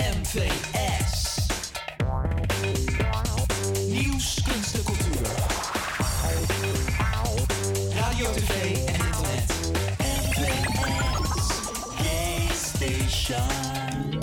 MVS. Nieuws, kunst en cultuur. Radio, tv en internet. MVS. Gay Station.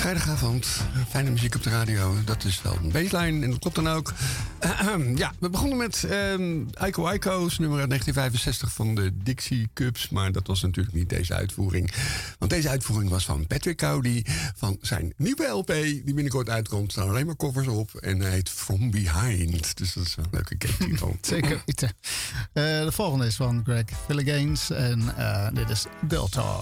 vrijdagavond. Fijne muziek op de radio. Dat is wel een baseline en dat klopt dan ook. Ja, we begonnen met Aiko Aiko's nummer uit 1965 van de Dixie Cubs. Maar dat was natuurlijk niet deze uitvoering. Want deze uitvoering was van Patrick Cowdy. Van zijn nieuwe LP die binnenkort uitkomt. Er staan alleen maar covers op. En hij heet From Behind. Dus dat is een leuke titel. Zeker weten. De volgende is van Greg Philliganes. En dit is Girl Talk.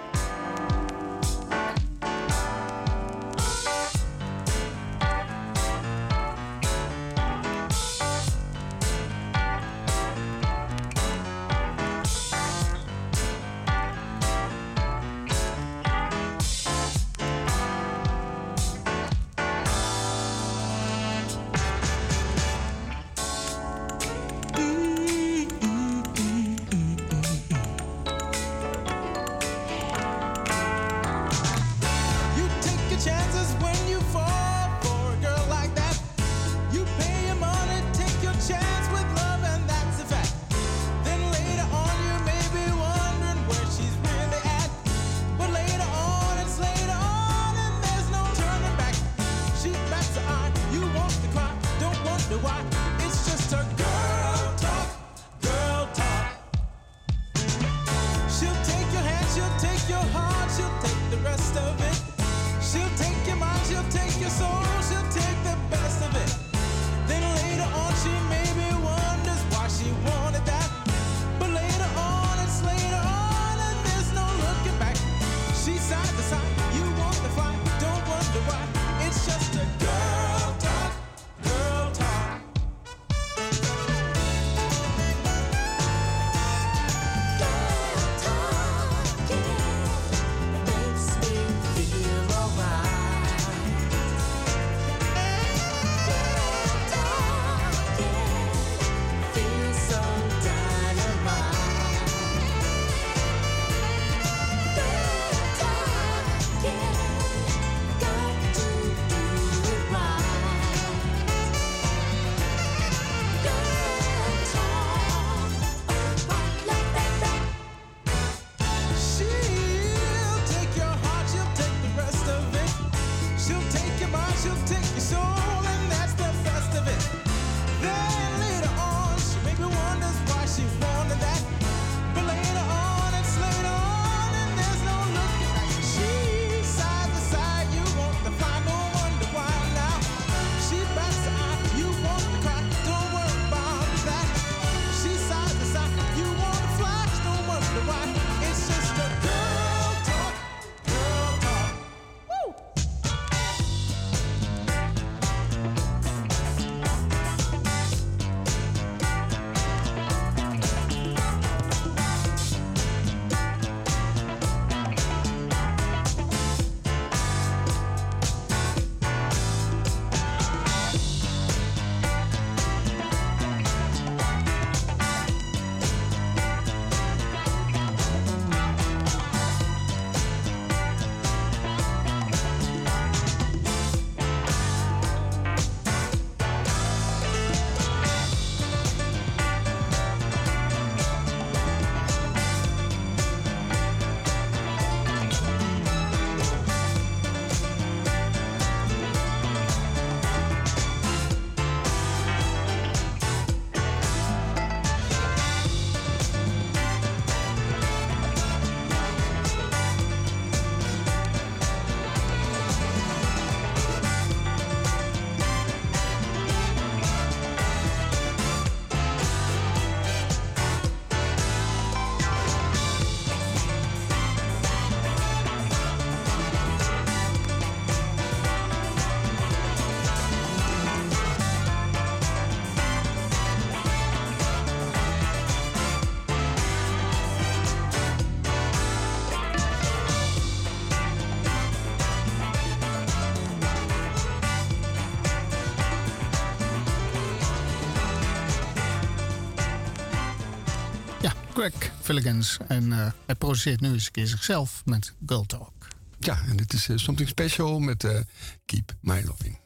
Greg Philliganes. En hij produceert nu eens een keer zichzelf met Girl Talk. Ja, en dit is Something Special met Keep My Loving.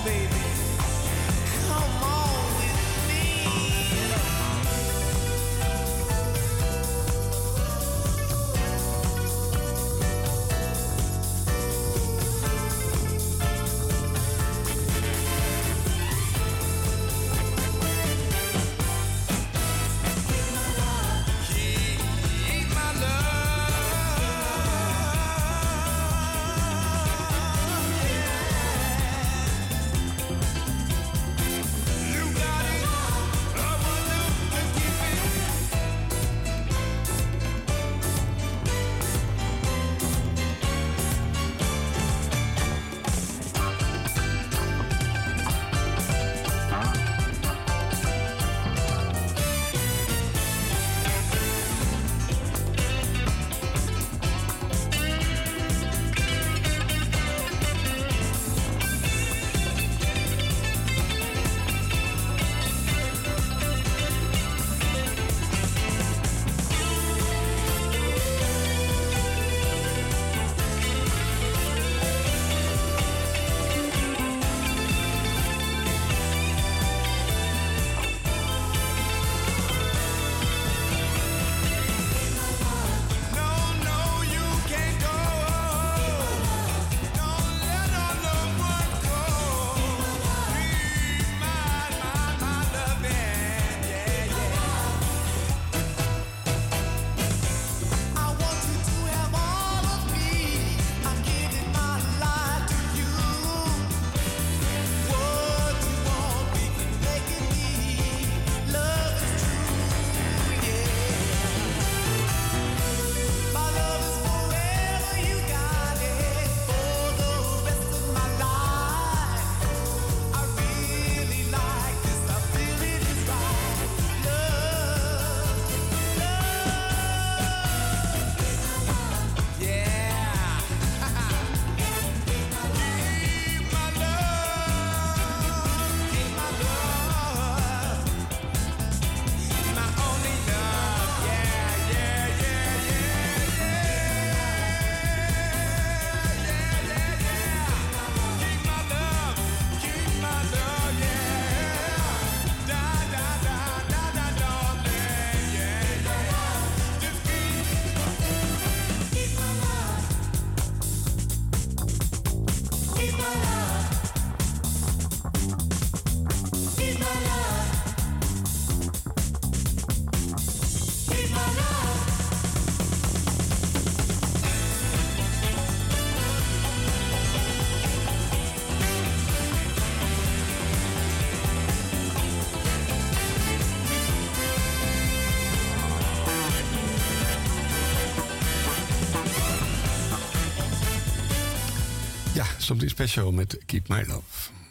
Something Special met Keep My Love.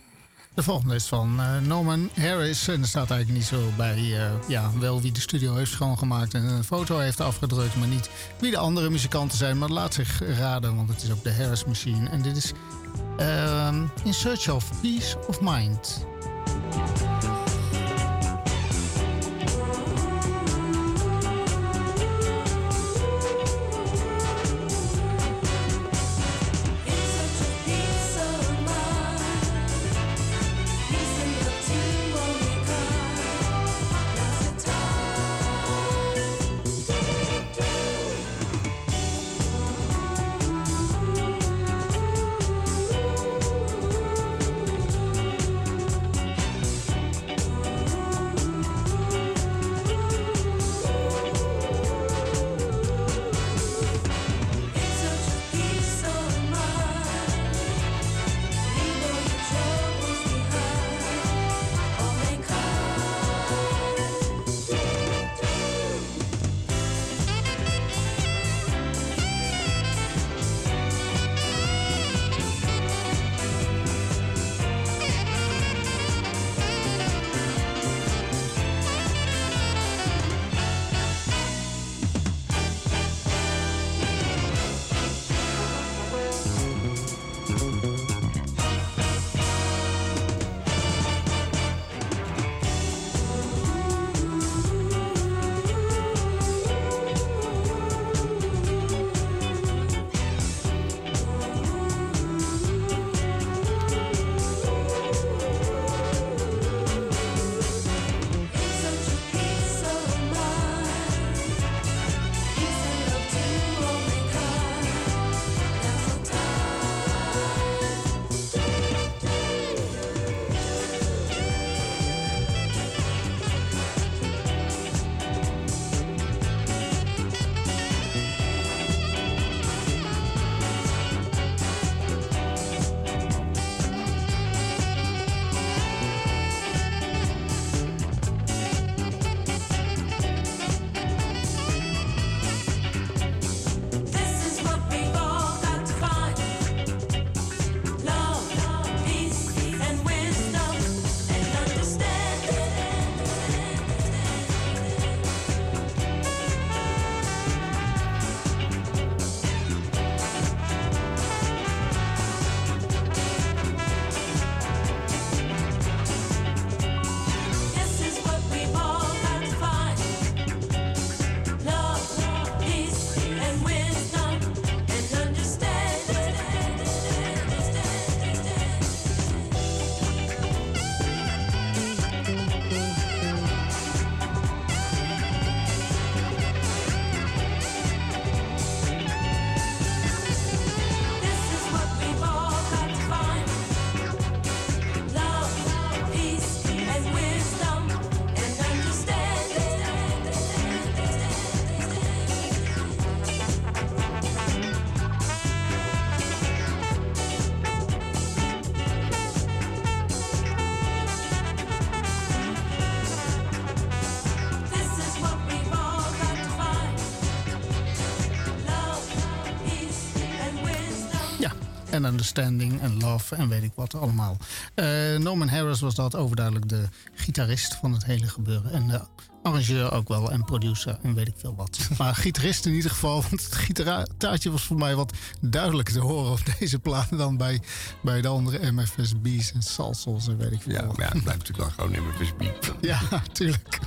De volgende is van Norman Harris. En er staat eigenlijk niet zo bij wel wie de studio heeft schoongemaakt en een foto heeft afgedrukt, maar niet wie de andere muzikanten zijn. Maar laat zich raden, want het is ook de Harris Machine. En dit is In Search of Peace of Mind. en Understanding en Love en weet ik wat allemaal. Norman Harris was dat overduidelijk de gitarist van het hele gebeuren. En de arrangeur ook wel en producer en weet ik veel wat. Maar gitarist in ieder geval, want het gitaartje was voor mij wat duidelijker te horen op deze plaat dan bij de andere MFSB's en Salsals en weet ik veel wat. Ja, het blijft natuurlijk wel gewoon MFSB. Ja, tuurlijk.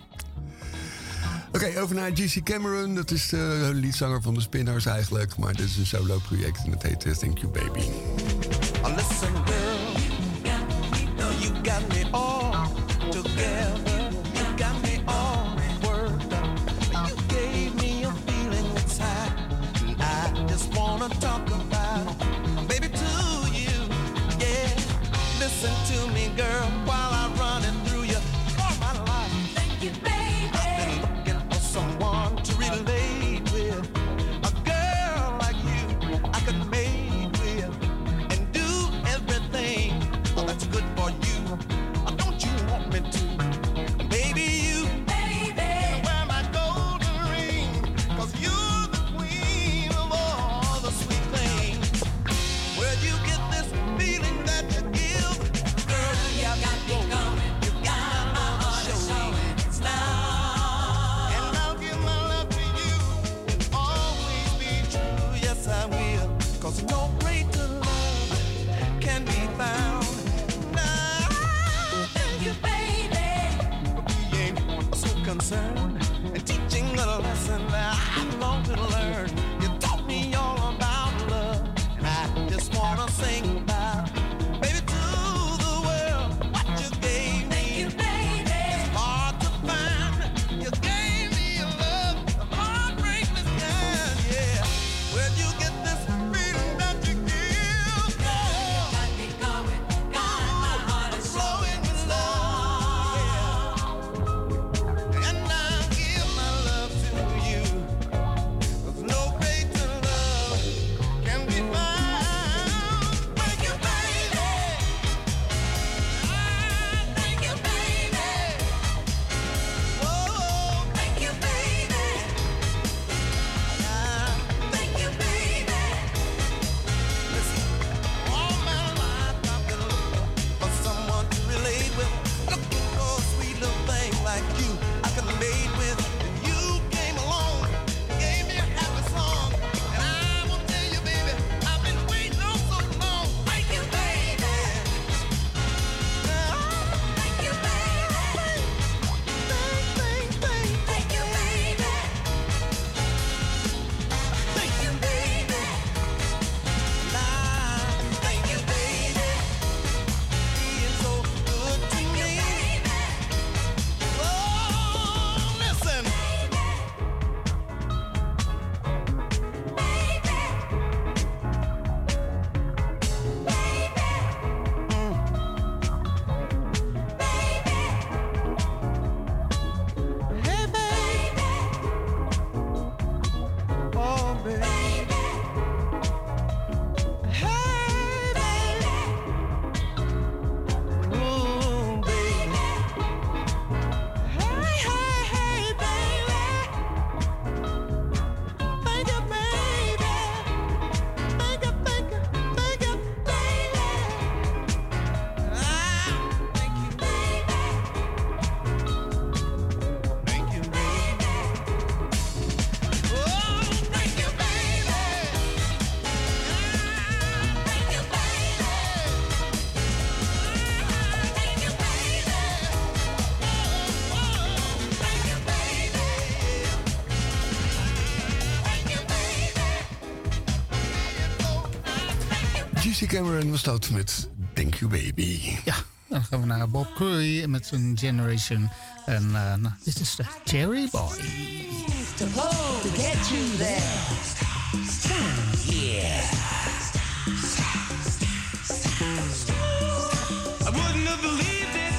Oké, over naar G.C. Cameron. Dat is de liedzanger van de Spinners eigenlijk. Maar dit is een solo-project en het heet Thank You Baby. Listen, girl, you got me all together. You got me all worked up. You gave me a feeling inside, and I just wanna talk about it. Baby, to you, yeah. Listen to me, girl, while I run it through you all my life. Thank you, baby. I've been looking for someone to relate with, a girl like you I could mate with and do everything that's good for you. Don't you want me to? Baby, you wear my golden ring, 'cause you're the queen of all the sweet things. Where you get this feeling that you give, girl, you got me going, you got my heart showing its love. And I'll give my love to you and always be true, yes I will, 'cause no greater love can be found. Now, thank you, baby. We ain't so concerned in teaching a lesson that I long to learn. You taught me all about love, and I just wanna sing about, baby, to the world what you gave me. Thank you, baby. It's hard to find. You gave me your love, the heartbreakless kind, yeah. Where'd you get this feeling that you give? Girl, got me going, got my heart is flowing with love, yeah. And I give my love to you, 'cause no greater love can be found. Thank you, baby. Thank you, baby. Oh, thank you, baby. Thank you, baby. Listen, all my life I've been looking for someone to relate with, looking for a sweet little thing like you I could relate with. And you came along, gave me a happy song, and I will tell you, baby, I've been waiting on so long. Thank you, baby. Thank you, baby. Thank you, baby. Thank you, baby. Thank you, baby. Being so good to me. Oh, listen. Hey, baby. Oh, baby. Hey, baby. Ooh, baby. Hey, hey, hey, baby. Thank you, baby. Thank you, thank you, thank you, baby. Thank you, baby. Thank you, baby. Oh, thank you, baby. Thank you, baby. Thank you, baby. Thank you, baby. Thank you, baby. G.C. Cameron was dat met Thank You Baby. Ja, dan gaan we naar Bob Curry met zijn Generation. En nou, dit is de Cherry Boy. To pull to get you there. Yeah. I wouldn't have believed it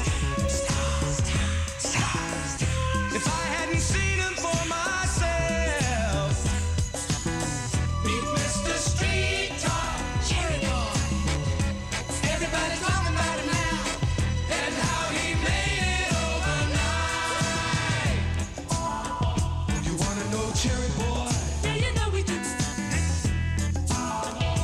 if I hadn't seen him for myself. Meet Mr. Street Talk, Cherry Boy. Everybody's talking about him now and how he made it overnight. You wanna know Cherry Boy? Yeah, you know we do.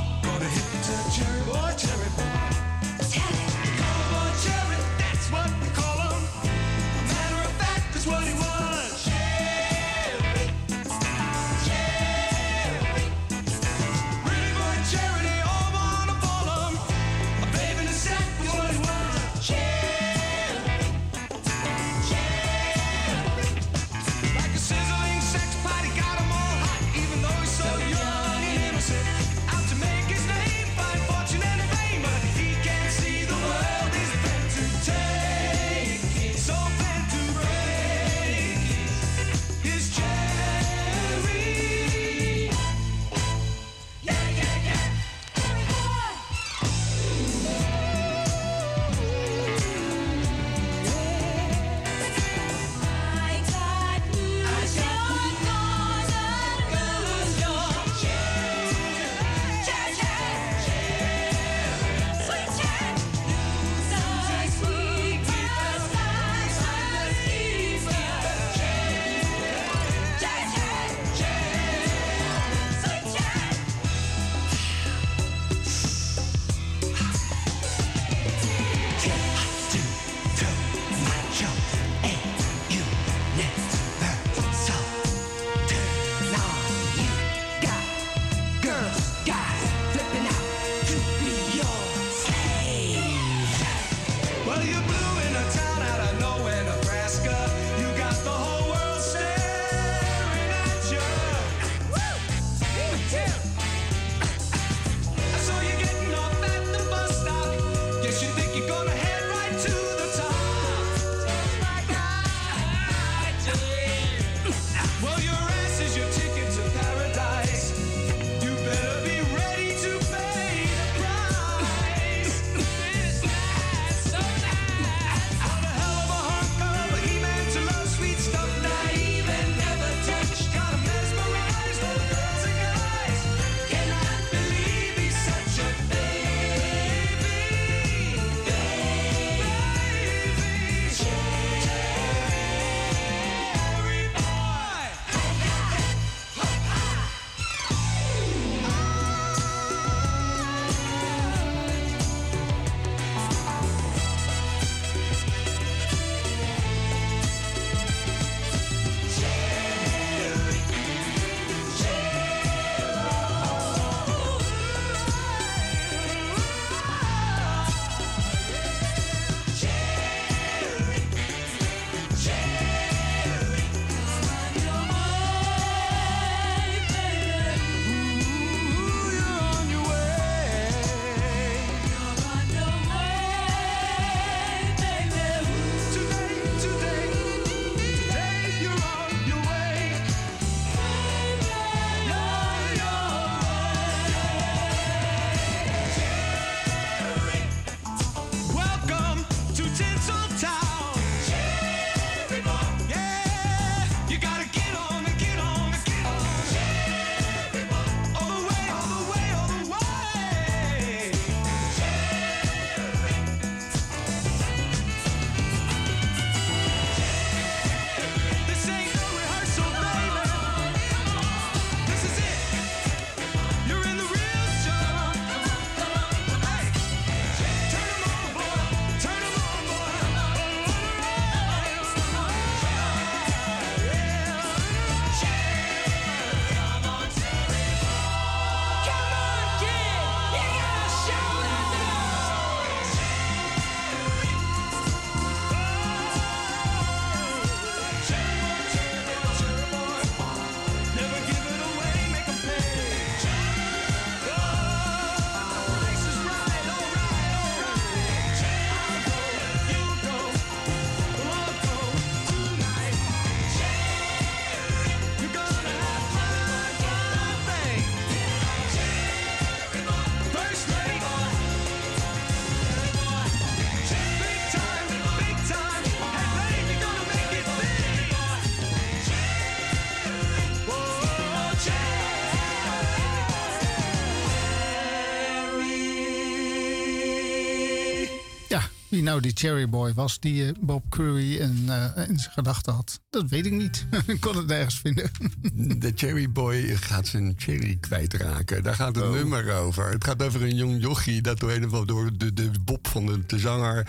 Wie nou die Cherry Boy was die Bob Curry in zijn gedachten had, dat weet ik niet. Ik kon het nergens vinden. De Cherry Boy gaat zijn cherry kwijtraken. Daar gaat het nummer over. Het gaat over een jong jochie dat door de Bob van de zanger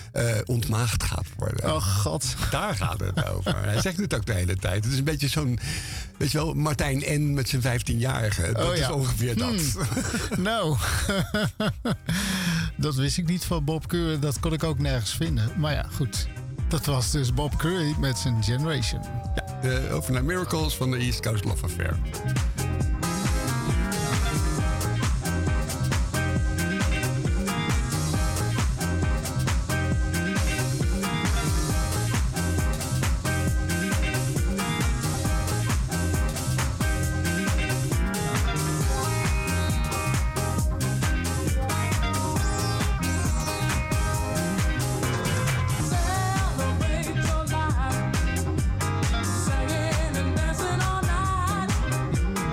ontmaagd gaat worden. Oh god. Daar gaat het over. Hij zegt het ook de hele tijd. Het is een beetje zo'n, weet je wel, Martijn N. met zijn 15-jarige. Dat is ongeveer dat. Nou, dat wist ik niet van Bob Curry. Dat kon ik ook nergens vinden. Maar ja, goed. Dat was dus Bob Curry met zijn Generation. Ja, over naar Miracles van de East Coast Love Affair. Singing and dancing all night.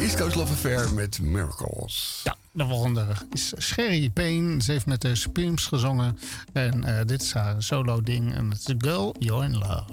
East Coast Love Affair met Miracles. Ja, de volgende is Sherry Payne. Ze heeft met de Supremes gezongen. En dit is haar solo ding. En het is Girl, You're in Love.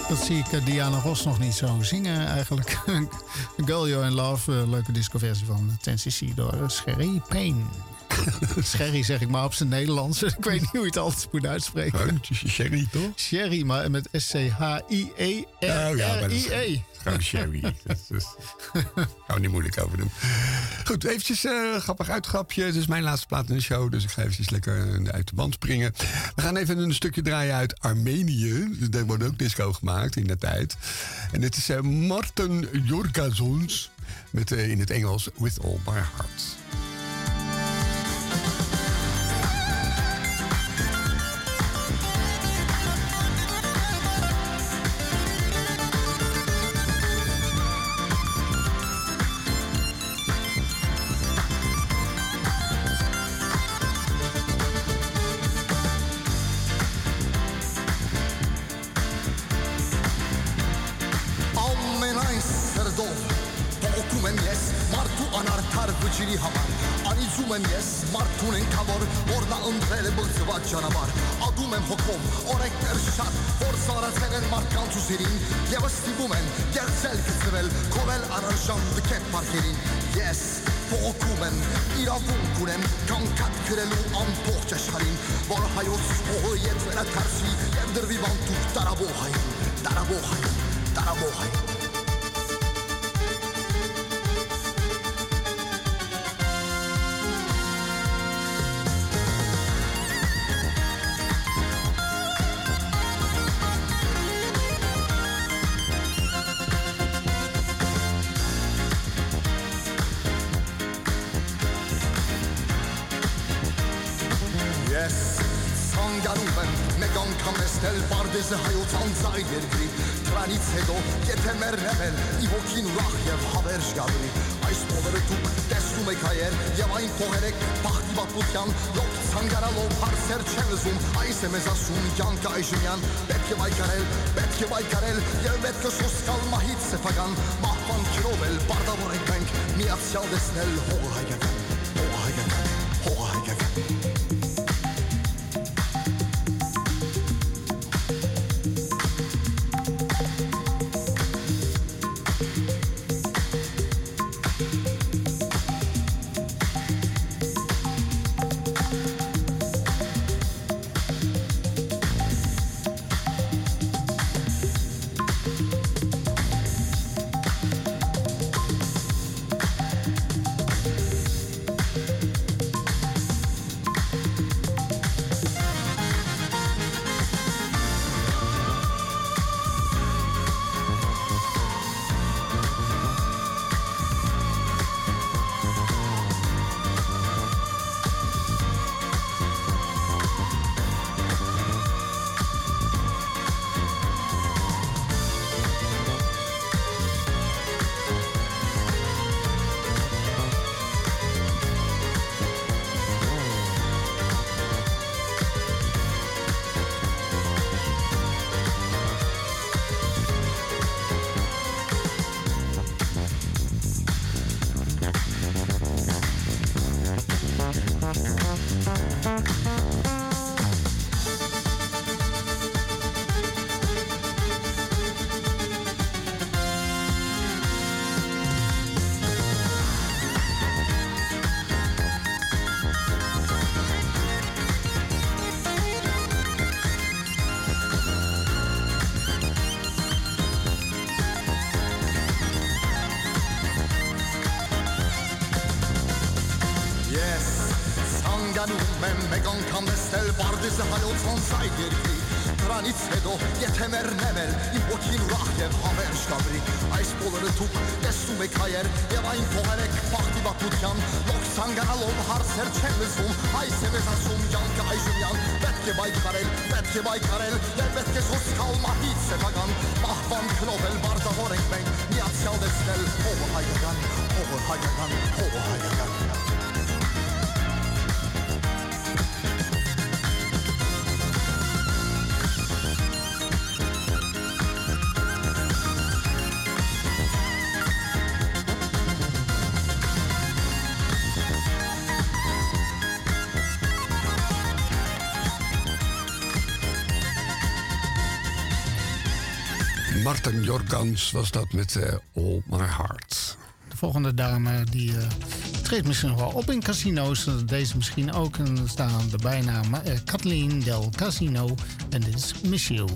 Dat zie ik Diana Ross nog niet zo zingen eigenlijk. Girl You're in Love, leuke discoversie van 10cc door Sherry Payne. Sherry zeg ik maar op zijn Nederlands. Ik weet niet hoe je het altijd moet uitspreken. Sherry, toch? Sherry, maar met S-C-H-I-E-R-R-I-E. Gewoon Sherry. Gaan we niet moeilijk over doen. Goed, eventjes grappig uitgrapje. Het is mijn laatste plaat in de show, dus ik ga eventjes lekker uit de band springen. We gaan even een stukje draaien uit Armenië. Daar wordt ook disco gemaakt in de tijd. En dit is Martin Jorgazons met in het Engels With All My Heart. Անիծում եմ ես մարդուն ենքա որ որնա ընտրել է բղծված ճանապարհ ադում եմ հոգով օրենքներ շատ որ սարացել են մարդկանց ուսերին եւ ստիպում են գերցել գծվել քովել առարժան դքետ парքերին ես փոխում եմ իրավունք ունեմ կանգատ գրելու ամբողջ աշխարհին որ հայոց հողը ետ վերադարձի եւ դրվի բանտուկ տարաբոհային Պարդեզը հայոց անձայ երկրի Դրանից հետո եթե մեռնել ի ոգին ուրախ եւ հավերժ գալի Այս փողերը դուք տեսնում եք հայեր եւ այն փողեր եք բախտի պատմության լոկ ցանգարալով հարցեր չեն լսում Այս է մեզ ասում յանքը այժմյան պետք է վայկարել եւ պետք է սոսկալ մահից սեփական մահվան քրով էլ բարդավոր ենք մենք միացյալ դեսնել հողը հայկական Պարդեզը հայոց անձայ երկրի Դրանից հետո եթե մեռնել իմ ոգին ուրախ եւ հավերժ գալի Այս բոլորը դուք տեսնում եք հայեր եւ այն փողեր եք բախտի պատմության լոկ ցանգանալով հարցեր չեն լսում Այս է մեզ ասում յանքը այժմյան պետք է վայկարել եւ պետք է սոսկալ մահից սեփական մահվան քնովել բարդավոր ենք մենք միացյալ դեսնել հողը հայկական Martin Jorgans was dat met All My Heart. De volgende dame die treedt misschien nog wel op in casino's. Deze misschien ook. En er staan de bijnamen Kathleen Del Casino. En dit is Miss You.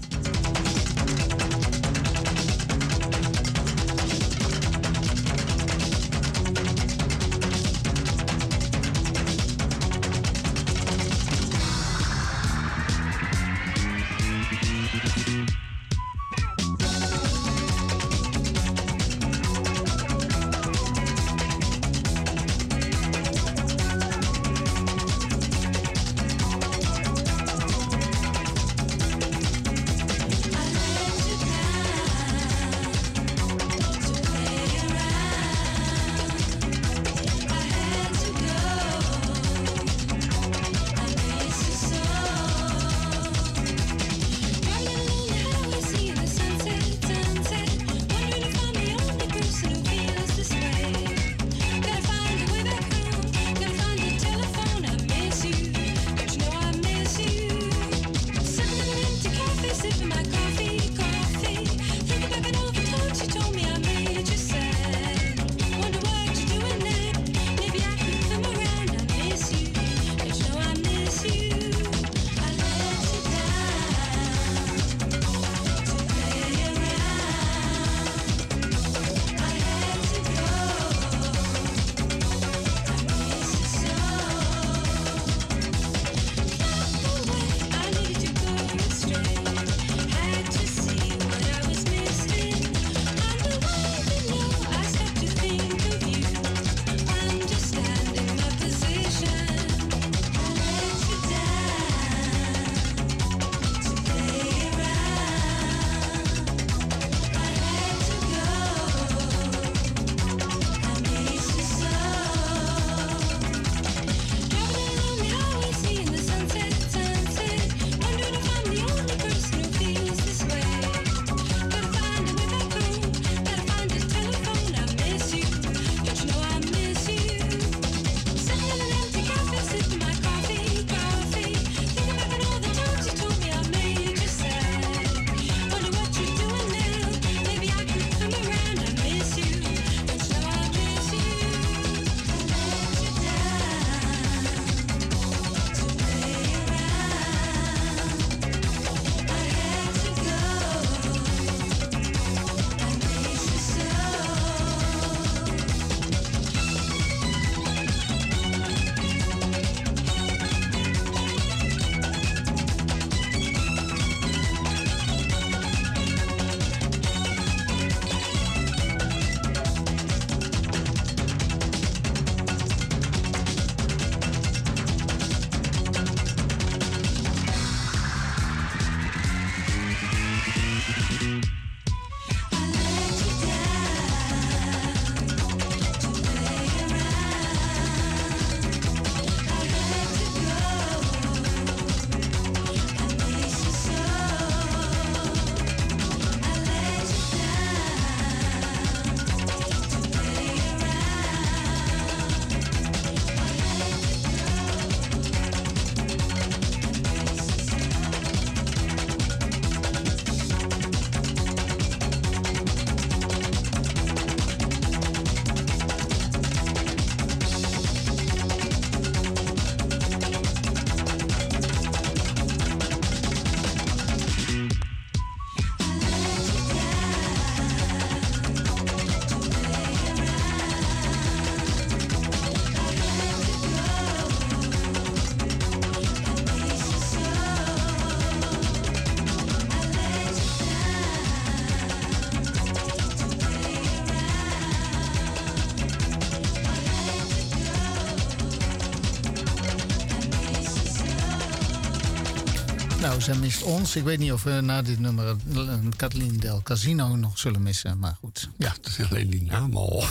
Nou, zij mist ons. Ik weet niet of we na dit nummer Kathleen Del Casino nog zullen missen. Maar goed. Ja, het is alleen die naam al.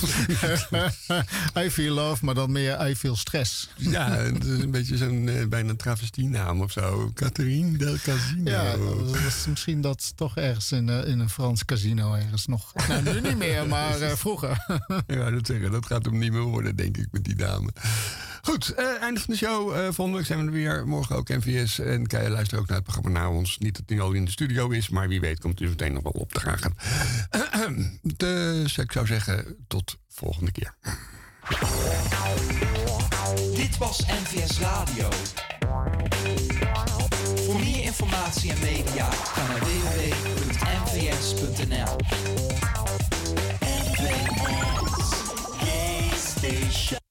I feel love, maar dan meer I feel stress. Ja, het is een beetje zo'n bijna travestienaam of zo. Kathleen Del Casino. Ja, dat is misschien dat toch ergens in een Frans casino ergens nog. Nou, nu niet meer, maar vroeger. Ja, dat zeggen. Dat gaat hem niet meer worden, denk ik, met die dame. Goed, einde van de show. Volgende week zijn we er weer. Morgen ook NVS. En kan je luisteren ook naar het programma na ons. Niet dat hij al in de studio is, maar wie weet komt hij meteen nog wel opdragen. Dus ik zou zeggen, tot volgende keer. Dit was NVS Radio. Voor meer informatie en media ga naar www.nvs.nl.